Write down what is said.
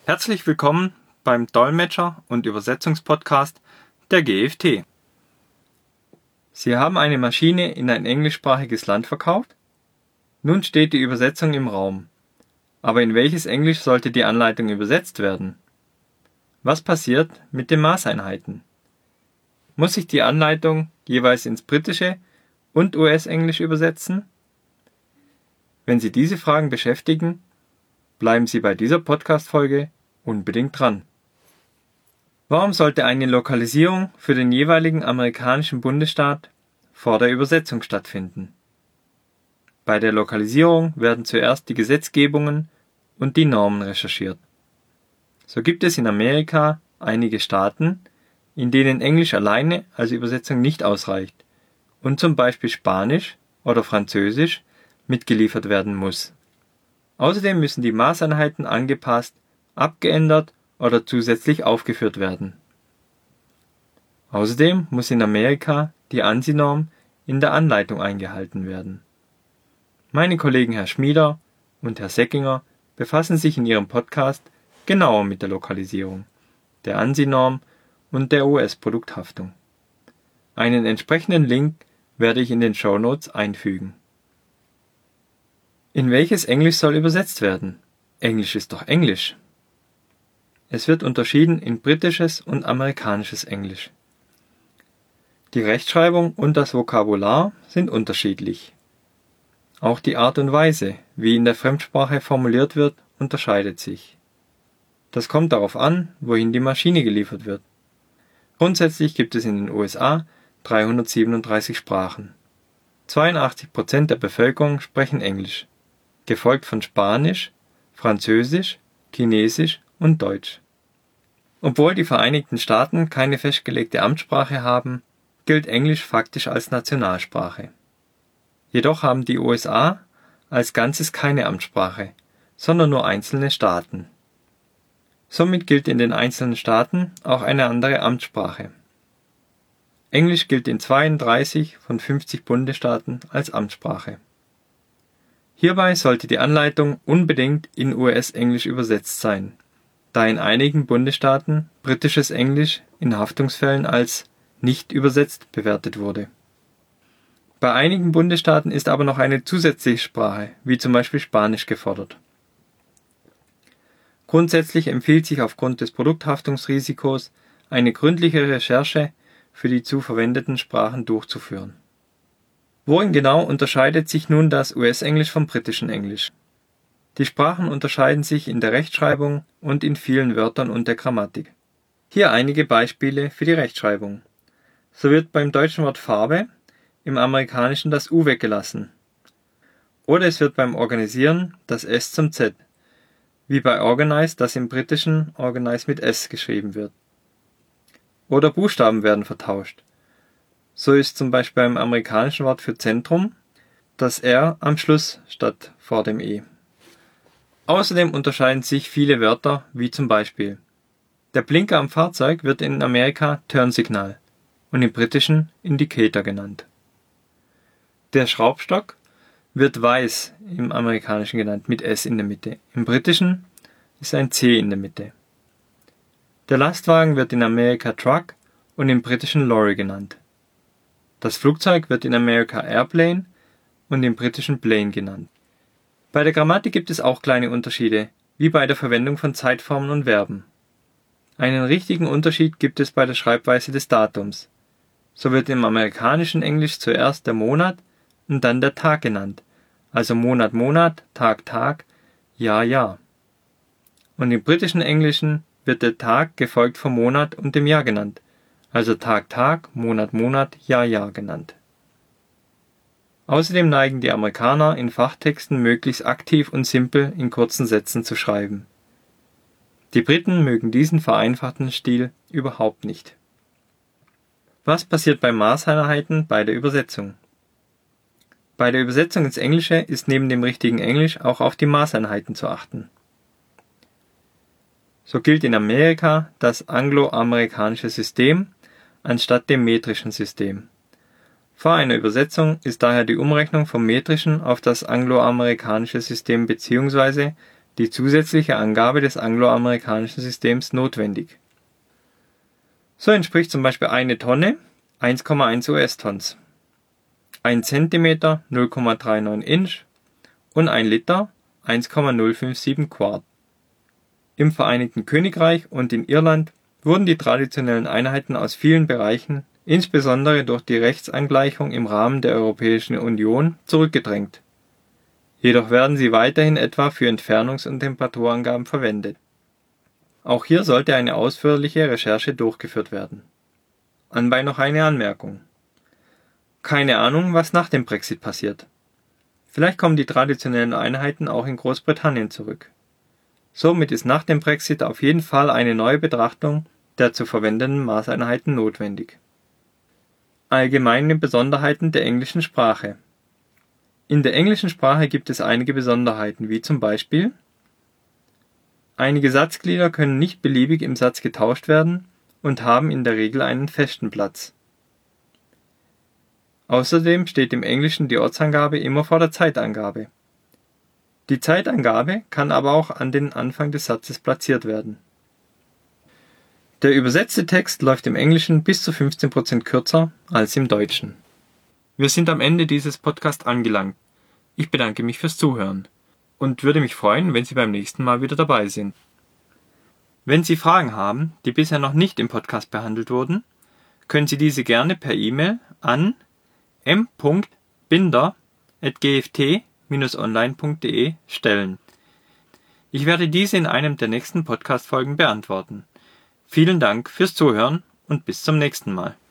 Herzlich willkommen beim Dolmetscher- und Übersetzungspodcast der GFT. Sie haben eine Maschine in ein englischsprachiges Land verkauft? Nun steht die Übersetzung im Raum. Aber in welches Englisch sollte die Anleitung übersetzt werden? Was passiert mit den Maßeinheiten? Muss ich die Anleitung jeweils ins Britische und US-Englisch übersetzen? Wenn Sie diese Fragen beschäftigen, bleiben Sie bei dieser Podcast-Folge unbedingt dran. Warum sollte eine Lokalisierung für den jeweiligen amerikanischen Bundesstaat vor der Übersetzung stattfinden? Bei der Lokalisierung werden zuerst die Gesetzgebungen und die Normen recherchiert. So gibt es in Amerika einige Staaten, in denen Englisch alleine als Übersetzung nicht ausreicht und zum Beispiel Spanisch oder Französisch mitgeliefert werden muss. Außerdem müssen die Maßeinheiten angepasst, abgeändert oder zusätzlich aufgeführt werden. Außerdem muss in Amerika die ANSI-Norm in der Anleitung eingehalten werden. Meine Kollegen Herr Schmieder und Herr Seckinger befassen sich in ihrem Podcast genauer mit der Lokalisierung, der ANSI-Norm und der US-Produkthaftung. Einen entsprechenden Link werde ich in den Shownotes einfügen. In welches Englisch soll übersetzt werden? Englisch ist doch Englisch. Es wird unterschieden in britisches und amerikanisches Englisch. Die Rechtschreibung und das Vokabular sind unterschiedlich. Auch die Art und Weise, wie in der Fremdsprache formuliert wird, unterscheidet sich. Das kommt darauf an, wohin die Maschine geliefert wird. Grundsätzlich gibt es in den USA 337 Sprachen. 82% der Bevölkerung sprechen Englisch, gefolgt von Spanisch, Französisch, Chinesisch und Deutsch. Obwohl die Vereinigten Staaten keine festgelegte Amtssprache haben, gilt Englisch faktisch als Nationalsprache. Jedoch haben die USA als Ganzes keine Amtssprache, sondern nur einzelne Staaten. Somit gilt in den einzelnen Staaten auch eine andere Amtssprache. Englisch gilt in 32 von 50 Bundesstaaten als Amtssprache. Hierbei sollte die Anleitung unbedingt in US-Englisch übersetzt sein, da in einigen Bundesstaaten britisches Englisch in Haftungsfällen als nicht übersetzt bewertet wurde. Bei einigen Bundesstaaten ist aber noch eine zusätzliche Sprache, wie zum Beispiel Spanisch, gefordert. Grundsätzlich empfiehlt sich aufgrund des Produkthaftungsrisikos eine gründliche Recherche für die zu verwendeten Sprachen durchzuführen. Worin genau unterscheidet sich nun das US-Englisch vom britischen Englisch? Die Sprachen unterscheiden sich in der Rechtschreibung und in vielen Wörtern und der Grammatik. Hier einige Beispiele für die Rechtschreibung. So wird beim deutschen Wort Farbe im amerikanischen das U weggelassen. Oder es wird beim Organisieren das S zum Z, wie bei Organize, das im britischen Organize mit S geschrieben wird. Oder Buchstaben werden vertauscht. So ist zum Beispiel beim amerikanischen Wort für Zentrum das R am Schluss statt vor dem E. Außerdem unterscheiden sich viele Wörter, wie zum Beispiel: Der Blinker am Fahrzeug wird in Amerika Turnsignal und im britischen Indicator genannt. Der Schraubstock wird weiß im amerikanischen genannt mit S in der Mitte, im britischen ist ein C in der Mitte. Der Lastwagen wird in Amerika Truck und im britischen Lorry genannt. Das Flugzeug wird in Amerika Airplane und im britischen Plane genannt. Bei der Grammatik gibt es auch kleine Unterschiede, wie bei der Verwendung von Zeitformen und Verben. Einen richtigen Unterschied gibt es bei der Schreibweise des Datums. So wird im amerikanischen Englisch zuerst der Monat und dann der Tag genannt, also Monat, Monat, Tag, Tag, Jahr, Jahr. Und im britischen Englischen wird der Tag gefolgt vom Monat und dem Jahr genannt, also Tag, Tag, Monat, Monat, Jahr, Jahr genannt. Außerdem neigen die Amerikaner in Fachtexten möglichst aktiv und simpel in kurzen Sätzen zu schreiben. Die Briten mögen diesen vereinfachten Stil überhaupt nicht. Was passiert bei Maßeinheiten bei der Übersetzung? Bei der Übersetzung ins Englische ist neben dem richtigen Englisch auch auf die Maßeinheiten zu achten. So gilt in Amerika das angloamerikanische System anstatt dem metrischen System. Vor einer Übersetzung ist daher die Umrechnung vom metrischen auf das angloamerikanische System bzw. die zusätzliche Angabe des angloamerikanischen Systems notwendig. So entspricht zum Beispiel eine Tonne 1,1 US-Tons, 1 Zentimeter 0,39 Inch und 1 Liter 1,057 Quart. Im Vereinigten Königreich und in Irland wurden die traditionellen Einheiten aus vielen Bereichen, insbesondere durch die Rechtsangleichung im Rahmen der Europäischen Union, zurückgedrängt. Jedoch werden sie weiterhin etwa für Entfernungs- und Temperaturangaben verwendet. Auch hier sollte eine ausführliche Recherche durchgeführt werden. Anbei noch eine Anmerkung. Keine Ahnung, was nach dem Brexit passiert. Vielleicht kommen die traditionellen Einheiten auch in Großbritannien zurück. Somit ist nach dem Brexit auf jeden Fall eine neue Betrachtung der zu verwendenden Maßeinheiten notwendig. Allgemeine Besonderheiten der englischen Sprache. In der englischen Sprache gibt es einige Besonderheiten, wie zum Beispiel: einige Satzglieder können nicht beliebig im Satz getauscht werden und haben in der Regel einen festen Platz. Außerdem steht im Englischen die Ortsangabe immer vor der Zeitangabe. Die Zeitangabe kann aber auch an den Anfang des Satzes platziert werden. Der übersetzte Text läuft im Englischen bis zu 15% kürzer als im Deutschen. Wir sind am Ende dieses Podcasts angelangt. Ich bedanke mich fürs Zuhören und würde mich freuen, wenn Sie beim nächsten Mal wieder dabei sind. Wenn Sie Fragen haben, die bisher noch nicht im Podcast behandelt wurden, können Sie diese gerne per E-Mail an m.binder@gft-online.de stellen. Ich werde diese in einem der nächsten Podcast-Folgen beantworten. Vielen Dank fürs Zuhören und bis zum nächsten Mal.